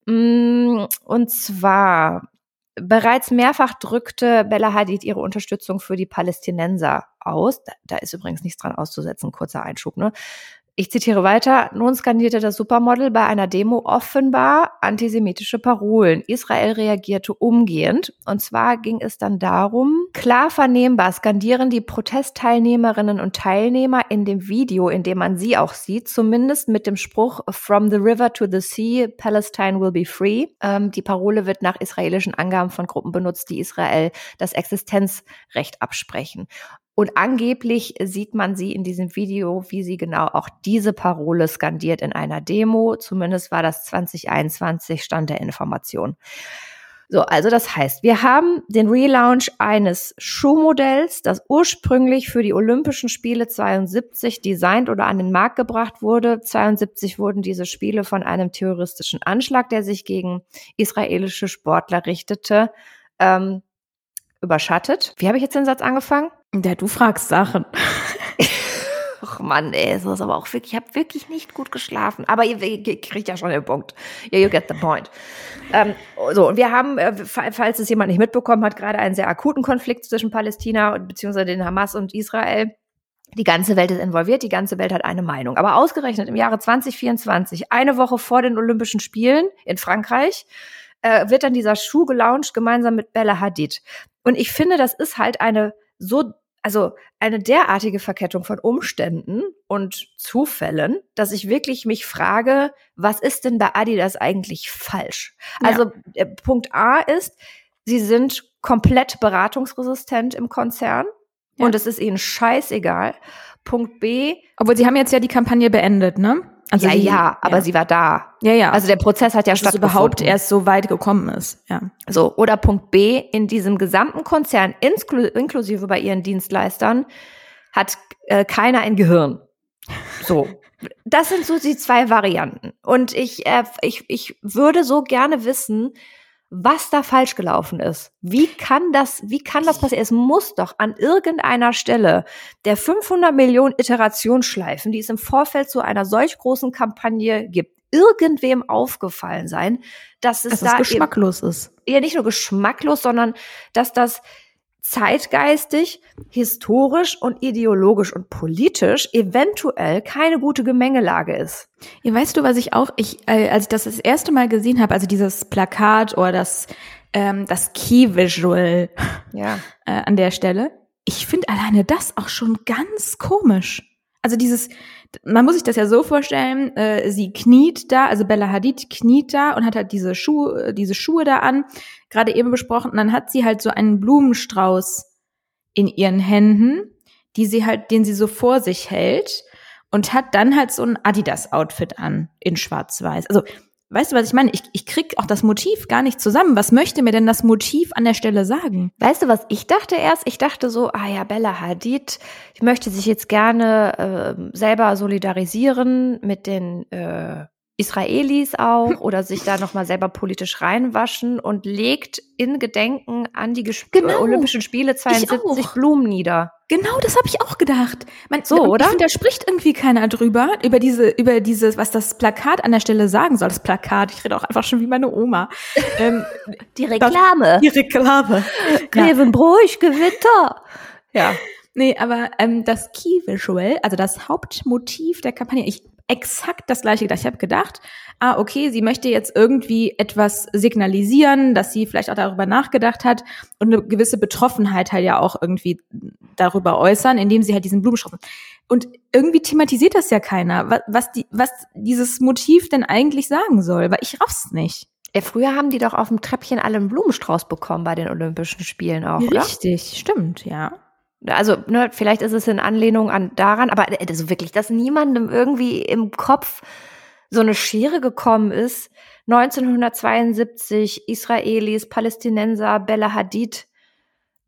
Und zwar, bereits mehrfach drückte Bella Hadid ihre Unterstützung für die Palästinenser aus. Da ist übrigens nichts dran auszusetzen, kurzer Einschub, ne? Ich zitiere weiter. Nun skandierte das Supermodel bei einer Demo offenbar antisemitische Parolen. Israel reagierte umgehend. Und zwar ging es dann darum, klar vernehmbar skandieren die Protestteilnehmerinnen und Teilnehmer in dem Video, in dem man sie auch sieht, zumindest mit dem Spruch From the river to the sea, Palestine will be free. Die Parole wird nach israelischen Angaben von Gruppen benutzt, die Israel das Existenzrecht absprechen. Und angeblich sieht man sie in diesem Video, wie sie genau auch diese Parole skandiert in einer Demo. Zumindest war das 2021 Stand der Information. So, also das heißt, wir haben den Relaunch eines Schuhmodells, das ursprünglich für die Olympischen Spiele 72 designt oder an den Markt gebracht wurde. 72 wurden diese Spiele von einem terroristischen Anschlag, der sich gegen israelische Sportler richtete, überschattet. Wie habe ich jetzt den Satz angefangen? Ja, du fragst Sachen. Ach Mann, ey, es ist aber auch wirklich, ich habe wirklich nicht gut geschlafen. Aber ihr kriegt ja schon den Punkt. Yeah, you get the point. So, und wir haben, falls es jemand nicht mitbekommen hat, gerade einen sehr akuten Konflikt zwischen Palästina bzw. den Hamas und Israel. Die ganze Welt ist involviert, die ganze Welt hat eine Meinung. Aber ausgerechnet im Jahre 2024, eine Woche vor den Olympischen Spielen in Frankreich, wird dann dieser Schuh gelauncht, gemeinsam mit Bella Hadid. Und ich finde, das ist halt eine derartige Verkettung von Umständen und Zufällen, dass ich wirklich mich frage, was ist denn bei Adidas eigentlich falsch? Ja. Also Punkt A ist, sie sind komplett beratungsresistent im Konzern und es ist ihnen scheißegal. Punkt B. Obwohl, sie haben jetzt ja die Kampagne beendet, ne? Also aber sie war da. Ja. Also der Prozess hat ja stattgefunden. Dass es überhaupt erst so weit gekommen ist, ja. So, oder Punkt B, in diesem gesamten Konzern, inklusive bei ihren Dienstleistern, hat keiner ein Gehirn. So, das sind so die zwei Varianten. Und ich würde so gerne wissen, was da falsch gelaufen ist. Wie kann das passieren? Es muss doch an irgendeiner Stelle der 500 Millionen Iterationsschleifen, die es im Vorfeld zu einer solch großen Kampagne gibt, irgendwem aufgefallen sein, dass es da geschmacklos ist. Ja, nicht nur geschmacklos, sondern dass das zeitgeistig, historisch und ideologisch und politisch eventuell keine gute Gemengelage ist. Ja, weißt du, was ich als ich das erste Mal gesehen habe, also dieses Plakat oder das Key-Visual an der Stelle, ich finde alleine das auch schon ganz komisch. Also man muss sich das ja so vorstellen, sie kniet da, also Bella Hadid kniet da und hat halt diese Schuhe da an, gerade eben besprochen, und dann hat sie halt so einen Blumenstrauß in ihren Händen, den sie so vor sich hält und hat dann halt so ein Adidas-Outfit an, in schwarz-weiß. Also, weißt du, was ich meine? Ich krieg auch das Motiv gar nicht zusammen. Was möchte mir denn das Motiv an der Stelle sagen? Weißt du, was ich dachte erst? Ich dachte so, Bella Hadid, ich möchte sich jetzt gerne selber solidarisieren mit den Israelis auch oder sich da nochmal selber politisch reinwaschen und legt in Gedenken an die Olympischen Spiele 72 Blumen nieder. Genau, das habe ich auch gedacht. Oder? Ich finde, da spricht irgendwie keiner drüber, über dieses, was das Plakat an der Stelle sagen soll. Das Plakat, ich rede auch einfach schon wie meine Oma. Die Reklame. Grevenbroich, Gewitter. Ja. Nee, aber das Key Visual, also das Hauptmotiv der Kampagne, exakt das gleiche gedacht. Ich habe gedacht, okay, sie möchte jetzt irgendwie etwas signalisieren, dass sie vielleicht auch darüber nachgedacht hat und eine gewisse Betroffenheit halt ja auch irgendwie darüber äußern, indem sie halt diesen Blumenstrauß. Und irgendwie thematisiert das ja keiner, was dieses Motiv denn eigentlich sagen soll, weil ich raff's nicht. Ja, früher haben die doch auf dem Treppchen alle einen Blumenstrauß bekommen bei den Olympischen Spielen auch, oder? Richtig, stimmt, ja. Also, vielleicht ist es in Anlehnung daran, aber also wirklich, dass niemandem irgendwie im Kopf so eine Schere gekommen ist. 1972 Israelis, Palästinenser, Bella Hadid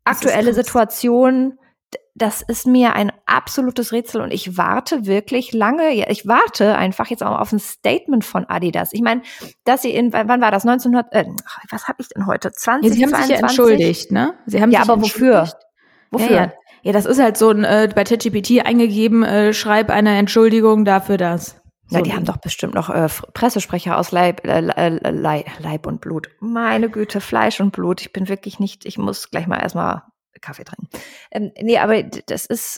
aktuelle Situation, das ist mir ein absolutes Rätsel und ich warte wirklich lange, ich warte einfach jetzt auch auf ein Statement von Adidas. Ich meine, dass sie wann war das? Was habe ich denn heute? 2022? Ja, sie haben sich ja entschuldigt, ne? Sie haben ja, sich aber wofür? Wofür? Ja, das ist halt so ein, bei ChatGPT eingegeben, schreib eine Entschuldigung dafür, dass. Ja, die haben doch bestimmt noch Pressesprecher aus Leib und Blut. Meine Güte, Fleisch und Blut. Ich muss gleich mal erstmal Kaffee trinken. Nee, aber das ist,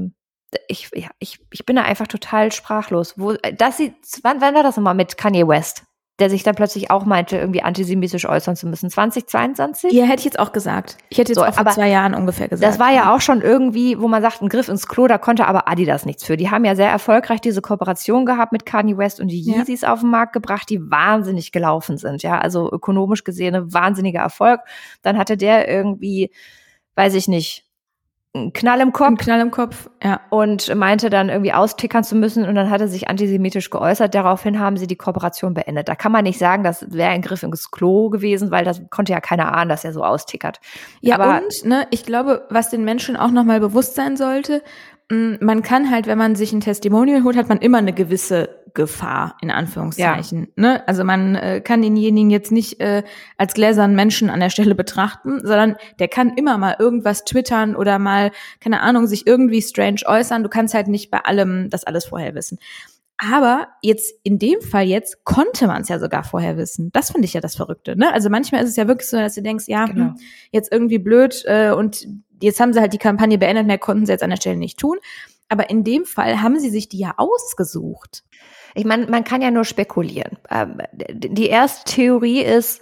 ich bin da einfach total sprachlos. Wann war das nochmal mit Kanye West? Der sich dann plötzlich auch meinte, irgendwie antisemitisch äußern zu müssen. 2022? Ja, hätte ich jetzt auch gesagt. Ich hätte jetzt auch vor 2 Jahren ungefähr gesagt. Das war ja auch schon irgendwie, wo man sagt, ein Griff ins Klo, da konnte aber Adidas nichts für. Die haben ja sehr erfolgreich diese Kooperation gehabt mit Kanye West und die Yeezys auf den Markt gebracht, die wahnsinnig gelaufen sind. Ja, also ökonomisch gesehen ein wahnsinniger Erfolg. Dann hatte der irgendwie, weiß ich nicht, einen Knall im Kopf, ja. Und meinte dann irgendwie austickern zu müssen und dann hat er sich antisemitisch geäußert. Daraufhin haben sie die Kooperation beendet. Da kann man nicht sagen, das wäre ein Griff ins Klo gewesen, weil das konnte ja keiner ahnen, dass er so austickert. Ja, aber ich glaube, was den Menschen auch nochmal bewusst sein sollte, man kann halt, wenn man sich ein Testimonial holt, hat man immer eine gewisse Gefahr, in Anführungszeichen. Ja. Ne? Also man kann denjenigen jetzt nicht als gläsernen Menschen an der Stelle betrachten, sondern der kann immer mal irgendwas twittern oder mal, keine Ahnung, sich irgendwie strange äußern. Du kannst halt nicht bei allem das alles vorher wissen. Aber jetzt, in dem Fall jetzt, konnte man es ja sogar vorher wissen. Das finde ich ja das Verrückte. Ne? Also manchmal ist es ja wirklich so, dass du denkst, ja, genau. Jetzt irgendwie blöd und jetzt haben sie halt die Kampagne beendet, mehr konnten sie jetzt an der Stelle nicht tun. Aber in dem Fall haben sie sich die ja ausgesucht. Ich meine, man kann ja nur spekulieren. Die erste Theorie ist,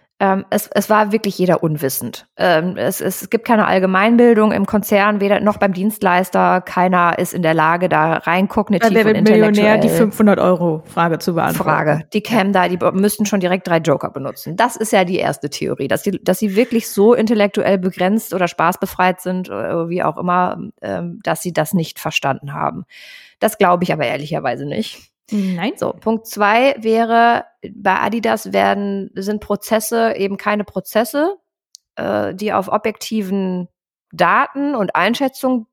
es war wirklich jeder unwissend. Es gibt keine Allgemeinbildung im Konzern, weder noch beim Dienstleister. Keiner ist in der Lage, da rein kognitiv und intellektuell Millionär die 500-Euro-Frage zu beantworten. Die kämen da, die müssten schon direkt 3 Joker benutzen. Das ist ja die erste Theorie, dass sie wirklich so intellektuell begrenzt oder spaßbefreit sind, wie auch immer, dass sie das nicht verstanden haben. Das glaube ich aber ehrlicherweise nicht. Nein. So, Punkt 2 wäre, bei Adidas sind Prozesse eben keine Prozesse, die auf objektiven Daten und Einschätzungen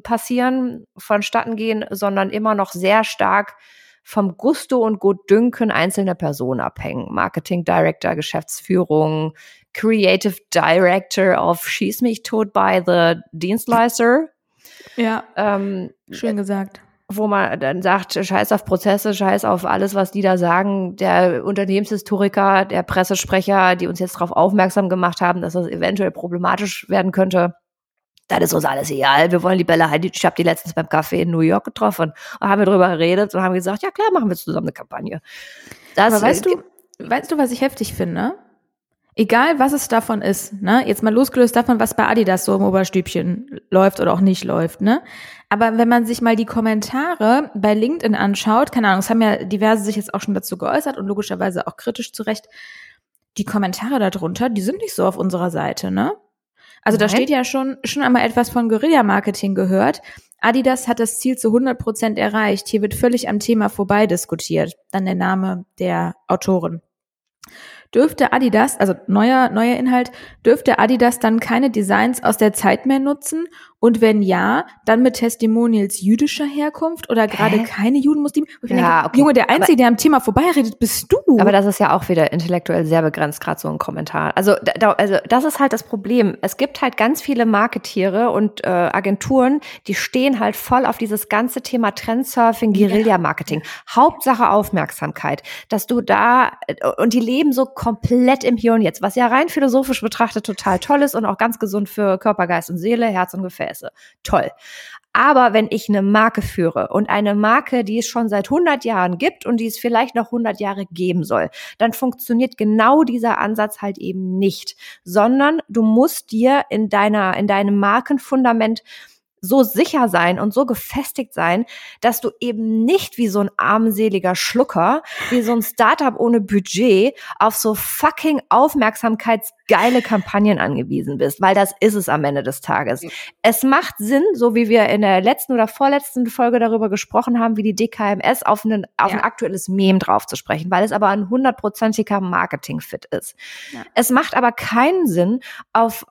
vonstatten gehen, sondern immer noch sehr stark vom Gusto und Gutdünken einzelner Personen abhängen. Marketing Director, Geschäftsführung, Creative Director of Schieß mich tot by the Dienstleister. Ja, schön gesagt. Wo man dann sagt, scheiß auf Prozesse, scheiß auf alles, was die da sagen. Der Unternehmenshistoriker, der Pressesprecher, die uns jetzt darauf aufmerksam gemacht haben, dass das eventuell problematisch werden könnte. Das ist uns alles egal. Wir wollen die Bella Hadid. Ich habe die letztens beim Café in New York getroffen und haben wir drüber geredet und haben gesagt, ja klar, machen wir zusammen eine Kampagne. Aber weißt du, was ich heftig finde? Egal, was es davon ist, ne? Jetzt mal losgelöst davon, was bei Adidas so im Oberstübchen läuft oder auch nicht läuft, ne? Aber wenn man sich mal die Kommentare bei LinkedIn anschaut, keine Ahnung, es haben ja diverse sich jetzt auch schon dazu geäußert und logischerweise auch kritisch zurecht, die Kommentare darunter, die sind nicht so auf unserer Seite, ne? Also da steht ja schon einmal etwas von Guerilla-Marketing gehört. Adidas hat das Ziel zu 100% erreicht. Hier wird völlig am Thema vorbei diskutiert. Dann der Name der Autorin. Dürfte Adidas, also neuer Inhalt, dürfte Adidas dann keine Designs aus der Zeit mehr nutzen? Und wenn ja, dann mit Testimonials jüdischer Herkunft oder gerade keine Juden, Muslime? Ja, okay. Junge, der Einzige, der am Thema vorbeiredet, bist du. Aber das ist ja auch wieder intellektuell sehr begrenzt, gerade so ein Kommentar. Also das ist halt das Problem. Es gibt halt ganz viele Marketiere und Agenturen, die stehen halt voll auf dieses ganze Thema Trendsurfing, Guerilla-Marketing. Hauptsache Aufmerksamkeit, dass du da, und die leben so komplett im Hier und Jetzt, was ja rein philosophisch betrachtet total toll ist und auch ganz gesund für Körper, Geist und Seele, Herz und Gefäße. Toll. Aber wenn ich eine Marke führe und eine Marke, die es schon seit 100 Jahren gibt und die es vielleicht noch 100 Jahre geben soll, dann funktioniert genau dieser Ansatz halt eben nicht, sondern du musst dir in deinem Markenfundament so sicher sein und so gefestigt sein, dass du eben nicht wie so ein armseliger Schlucker, wie so ein Startup ohne Budget auf so fucking aufmerksamkeitsgeile Kampagnen angewiesen bist, weil das ist es am Ende des Tages. Es macht Sinn, so wie wir in der letzten oder vorletzten Folge darüber gesprochen haben, wie die DKMS auf ein aktuelles Meme drauf zu sprechen, weil es aber ein 100%iger Marketing-Fit ist. Ja. Es macht aber keinen Sinn, auf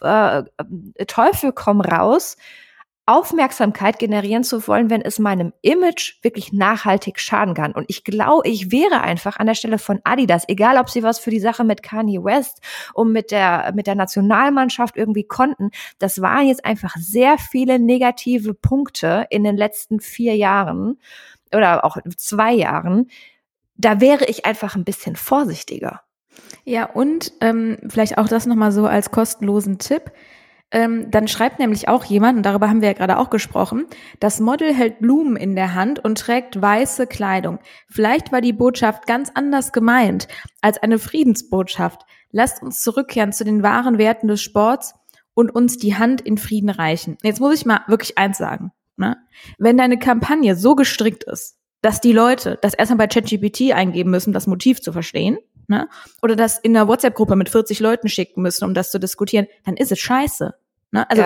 Teufel komm raus, Aufmerksamkeit generieren zu wollen, wenn es meinem Image wirklich nachhaltig schaden kann. Und ich glaube, ich wäre einfach an der Stelle von Adidas, egal ob sie was für die Sache mit Kanye West und mit der Nationalmannschaft irgendwie konnten, das waren jetzt einfach sehr viele negative Punkte in den letzten 4 Jahren oder auch 2 Jahren. Da wäre ich einfach ein bisschen vorsichtiger. Ja, und vielleicht auch das nochmal so als kostenlosen Tipp. Dann schreibt nämlich auch jemand, und darüber haben wir ja gerade auch gesprochen, das Model hält Blumen in der Hand und trägt weiße Kleidung. Vielleicht war die Botschaft ganz anders gemeint als eine Friedensbotschaft. Lasst uns zurückkehren zu den wahren Werten des Sports und uns die Hand in Frieden reichen. Jetzt muss ich mal wirklich eins sagen. Ne? Wenn deine Kampagne so gestrickt ist, dass die Leute das erstmal bei ChatGPT eingeben müssen, das Motiv zu verstehen, ne? Oder das in einer WhatsApp-Gruppe mit 40 Leuten schicken müssen, um das zu diskutieren, dann ist es scheiße. Ne? Also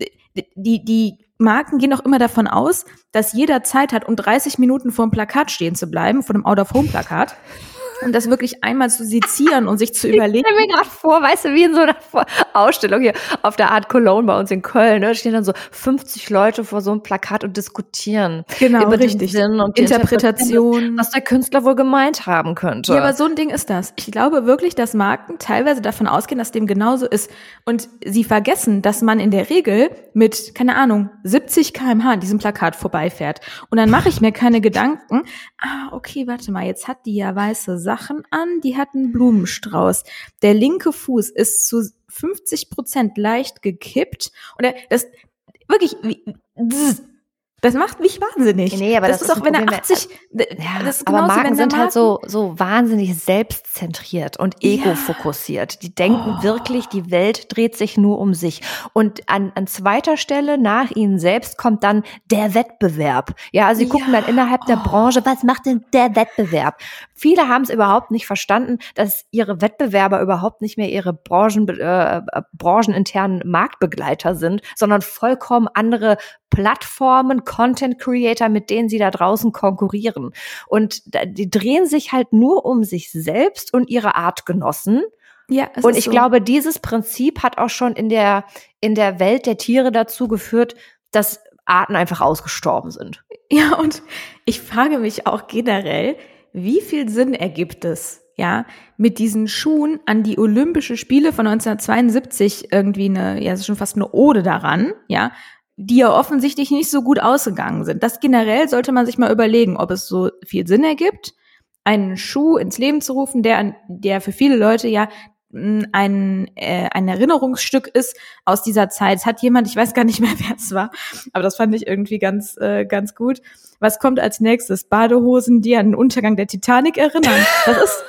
die Marken gehen auch immer davon aus, dass jeder Zeit hat, um 30 Minuten vor dem Plakat stehen zu bleiben, vor dem Out-of-Home-Plakat. Und das wirklich einmal zu sezieren und sich zu überlegen. Ich stelle mir gerade vor, weißt du, wie in so einer Ausstellung hier auf der Art Cologne bei uns in Köln, ne, stehen dann so 50 Leute vor so einem Plakat und diskutieren. Genau, über richtig. Den Sinn und die Interpretation. Was der Künstler wohl gemeint haben könnte. Ja, aber so ein Ding ist das. Ich glaube wirklich, dass Marken teilweise davon ausgehen, dass dem genauso ist. Und sie vergessen, dass man in der Regel mit, keine Ahnung, 70 km/h an diesem Plakat vorbeifährt. Und dann mache ich mir keine Gedanken, okay, warte mal, jetzt hat die ja weiße Sachen an, die hat einen Blumenstrauß. Der linke Fuß ist zu 50% leicht gekippt und das wirklich, das macht mich wahnsinnig. Nee, aber das ist auch, wenn er 80, das ist aber Marken sind halt so wahnsinnig selbstzentriert und ego-fokussiert. Die denken wirklich, die Welt dreht sich nur um sich. Und an zweiter Stelle nach ihnen selbst kommt dann der Wettbewerb. Ja, also sie gucken dann innerhalb der Branche, was macht denn der Wettbewerb? Viele haben es überhaupt nicht verstanden, dass ihre Wettbewerber überhaupt nicht mehr ihre brancheninternen Marktbegleiter sind, sondern vollkommen andere Plattformen, Content Creator, mit denen sie da draußen konkurrieren. Und die drehen sich halt nur um sich selbst und ihre Artgenossen. Ja, und ich glaube, dieses Prinzip hat auch schon in der Welt der Tiere dazu geführt, dass Arten einfach ausgestorben sind. Ja, und ich frage mich auch generell, wie viel Sinn ergibt es, ja, mit diesen Schuhen an die Olympische Spiele von 1972 irgendwie schon fast eine Ode daran, ja, die ja offensichtlich nicht so gut ausgegangen sind. Das generell sollte man sich mal überlegen, ob es so viel Sinn ergibt, einen Schuh ins Leben zu rufen, der für viele Leute ja ein Erinnerungsstück ist aus dieser Zeit. Es hat jemand, ich weiß gar nicht mehr, wer es war, aber das fand ich irgendwie ganz gut. Was kommt als nächstes? Badehosen, die an den Untergang der Titanic erinnern. Das ist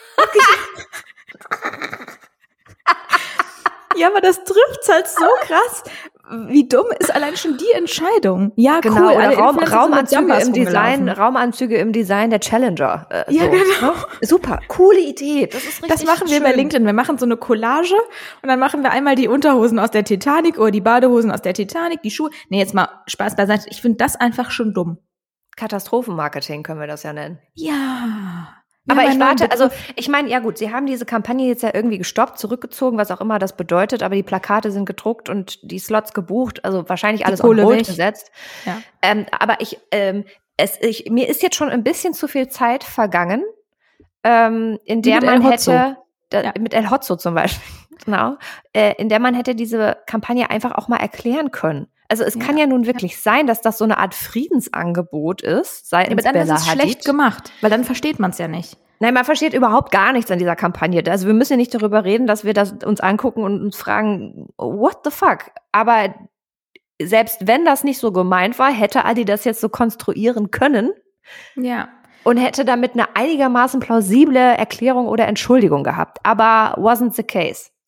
ja, aber das trifft's halt so krass. Wie dumm ist allein schon die Entscheidung? Ja, genau, cool. Oder Raumanzüge im Design der Challenger. Ja, genau. Super, coole Idee. Das ist richtig. Das machen wir bei LinkedIn. Wir machen so eine Collage und dann machen wir einmal die Unterhosen aus der Titanic oder die Badehosen aus der Titanic, die Schuhe. Nee, jetzt mal Spaß beiseite. Ich finde das einfach schon dumm. Katastrophenmarketing können wir das ja nennen. Ja. Aber ich warte, also ich meine, ja gut, sie haben diese Kampagne jetzt ja irgendwie gestoppt, zurückgezogen, was auch immer das bedeutet, aber die Plakate sind gedruckt und die Slots gebucht, also wahrscheinlich alles on hold gesetzt. Ja. Aber mir ist jetzt schon ein bisschen zu viel Zeit vergangen, in der man hätte, mit El Hotzo zum Beispiel, genau, in der man hätte diese Kampagne einfach auch mal erklären können. Also es kann ja nun wirklich sein, dass das so eine Art Friedensangebot ist. Aber dann ist es schlecht gemacht, weil dann versteht man es ja nicht. Nein, man versteht überhaupt gar nichts an dieser Kampagne. Also wir müssen ja nicht darüber reden, dass wir das uns angucken und uns fragen, what the fuck? Aber selbst wenn das nicht so gemeint war, hätte Adi das jetzt so konstruieren können. Ja. Und hätte damit eine einigermaßen plausible Erklärung oder Entschuldigung gehabt. Aber wasn't the case.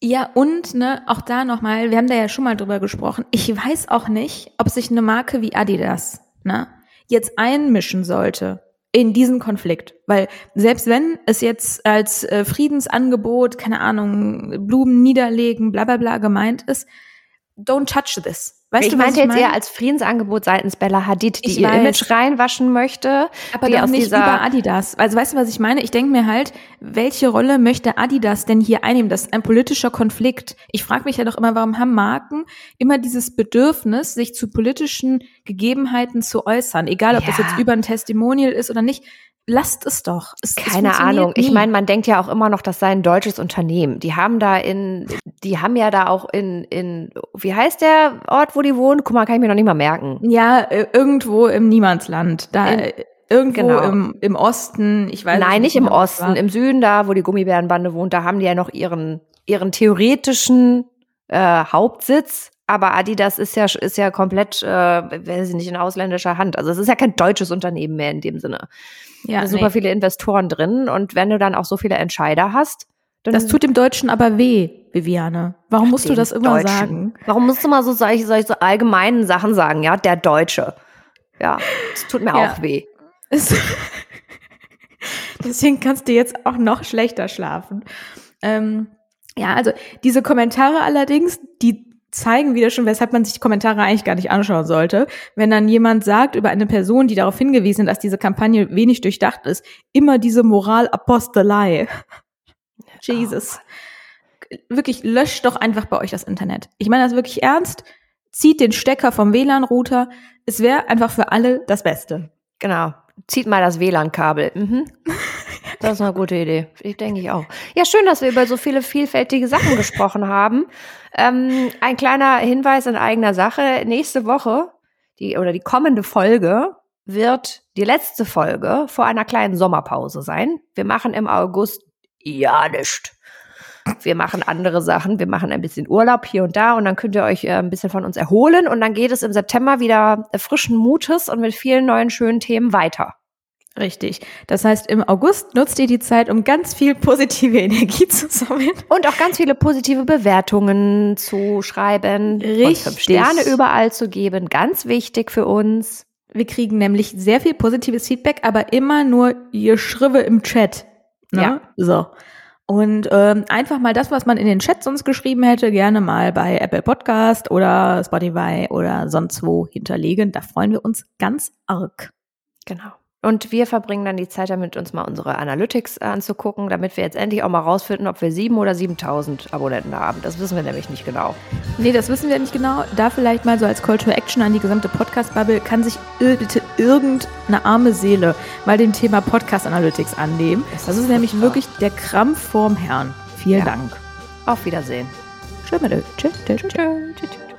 Ja, und auch da nochmal, wir haben da ja schon mal drüber gesprochen, ich weiß auch nicht, ob sich eine Marke wie Adidas jetzt einmischen sollte in diesen Konflikt. Weil selbst wenn es jetzt als Friedensangebot, keine Ahnung, Blumen niederlegen, bla bla bla gemeint ist, don't touch this. Weißt ich du, meinte was ich jetzt eher als Friedensangebot seitens Bella Hadid, die ihr Image reinwaschen möchte. Aber doch nicht über Adidas. Also weißt du, was ich meine? Ich denke mir halt, welche Rolle möchte Adidas denn hier einnehmen? Das ist ein politischer Konflikt. Ich frage mich ja doch immer, warum haben Marken immer dieses Bedürfnis, sich zu politischen Gegebenheiten zu äußern? Egal, ob das jetzt über ein Testimonial ist oder nicht. Lasst es doch. Keine Ahnung. Ich meine, man denkt ja auch immer noch, das sei ein deutsches Unternehmen. Die haben ja da auch in, wie heißt der Ort, wo die wohnen? Guck mal, kann ich mir noch nicht mal merken. Ja, irgendwo im Niemandsland. Irgendwo im Osten, ich weiß nicht. Nein, nicht im Osten, im Süden da, wo die Gummibärenbande wohnt, da haben die ja noch ihren theoretischen Hauptsitz. Aber Adidas ist ja komplett, weiß ich nicht, in ausländischer Hand. Also es ist ja kein deutsches Unternehmen mehr in dem Sinne. Ja, da sind super viele Investoren drin und wenn du dann auch so viele Entscheider hast, dann das tut dem Deutschen aber weh, Viviane. Warum musst du das immer sagen? Warum musst du mal so solche allgemeinen Sachen sagen, ja? Der Deutsche. Ja, das tut mir auch weh. Deswegen kannst du jetzt auch noch schlechter schlafen. Ja, also diese Kommentare allerdings, die zeigen wieder schon, weshalb man sich die Kommentare eigentlich gar nicht anschauen sollte. Wenn dann jemand sagt über eine Person, die darauf hingewiesen hat, dass diese Kampagne wenig durchdacht ist, immer diese Moralapostelei. Jesus. Wirklich, löscht doch einfach bei euch das Internet. Ich meine das wirklich ernst. Zieht den Stecker vom WLAN-Router. Es wäre einfach für alle das Beste. Genau. Zieht mal das WLAN-Kabel. Das ist eine gute Idee. Denke ich auch. Ja, schön, dass wir über so viele vielfältige Sachen gesprochen haben. Ein kleiner Hinweis in eigener Sache. Nächste Woche, die kommende Folge, wird die letzte Folge vor einer kleinen Sommerpause sein. Wir machen im August nichts. Wir machen andere Sachen. Wir machen ein bisschen Urlaub hier und da und dann könnt ihr euch ein bisschen von uns erholen. Und dann geht es im September wieder frischen Mutes und mit vielen neuen schönen Themen weiter. Richtig. Das heißt, im August nutzt ihr die Zeit, um ganz viel positive Energie zu sammeln. Und auch ganz viele positive Bewertungen zu schreiben. Richtig. Und 5 Sterne überall zu geben. Ganz wichtig für uns. Wir kriegen nämlich sehr viel positives Feedback, aber immer nur ihr Schrive im Chat. Ne? Ja. So. Und einfach mal das, was man in den Chat sonst geschrieben hätte, gerne mal bei Apple Podcast oder Spotify oder sonst wo hinterlegen. Da freuen wir uns ganz arg. Genau. Und wir verbringen dann die Zeit damit, uns mal unsere Analytics anzugucken, damit wir jetzt endlich auch mal rausfinden, ob wir 7.000 oder 7.000 Abonnenten haben. Das wissen wir nämlich nicht genau. Nee, das wissen wir nicht genau. Da vielleicht mal so als Call to Action an die gesamte Podcast-Bubble, kann sich bitte irgendeine arme Seele mal dem Thema Podcast Analytics annehmen. Das ist nämlich wirklich der Krampf vorm Herrn. Vielen Dank. Auf Wiedersehen. Tschüss.